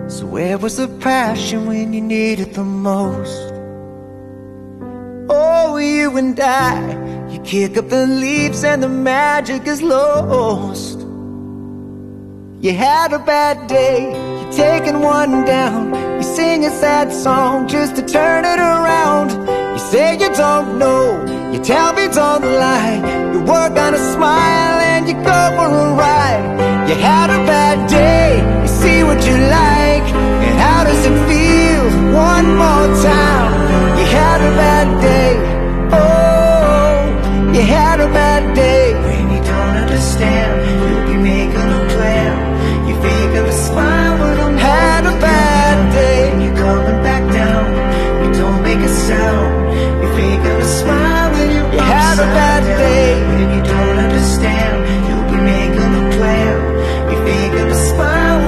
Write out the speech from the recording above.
So where was the passion when you needed the most? Oh, you and I, you kick up the leaves and the magic is lost. You had a bad day, you're taking one down. You sing a sad song just to turn it around. You say you don't know, you tell me don't lie. You work on a smile and you go for a ride. You had a bad day,